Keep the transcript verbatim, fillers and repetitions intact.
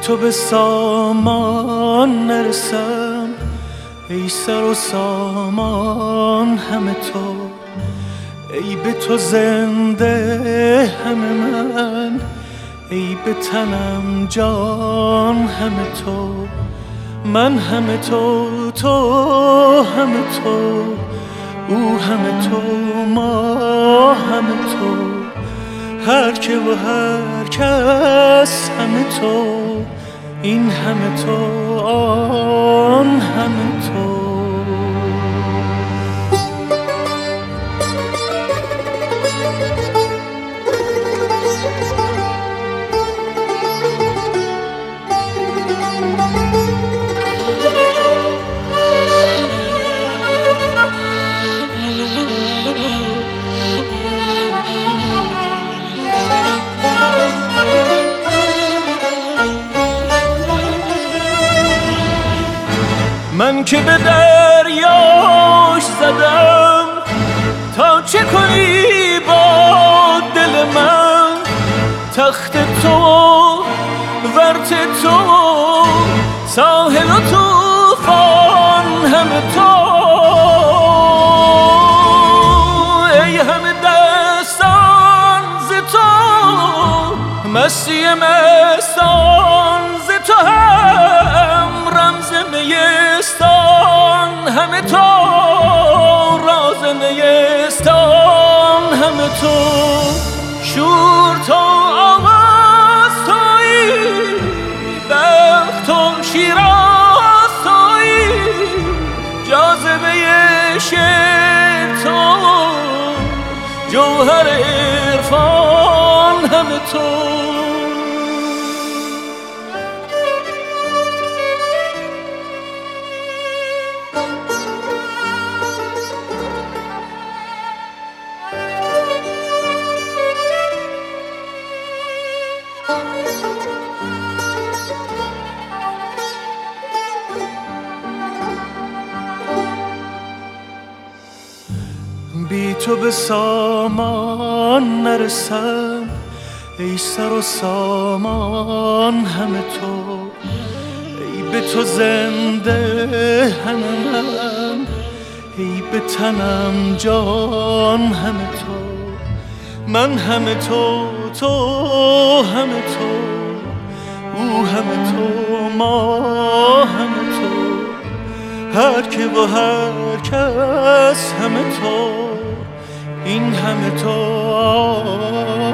تو به سامان نرسم، ای سر و سامان همه تو، ای به تو زنده همه من، ای به تنم جان همه تو، من همه تو، تو همه تو، او همه تو، ما همه تو، هر که و هر کس همه تو، این همه تو، آن همه تو. من که به دریاش زدم تا چه کنی با دل من، تخت تو ورت تو ساحل و طوفان همه تو، ای همه دستان ز تو، مستی مستان ز تو، هم رمز نیستان همه تو، راز نیستان همه تو، شور تو آواز تویی، بخت و شیراز تویی، جاذبه شعر تو، جوهر عرفان همه تو. بی تو به سامان نرسم، ای سر و سامان همه تو، ای به تو زنده همه من، ای به تنم جان همه تو، من همه تو، تو همه تو، او همه تو، ما همه تو، هر که و هر کس همه تو، این همه تو.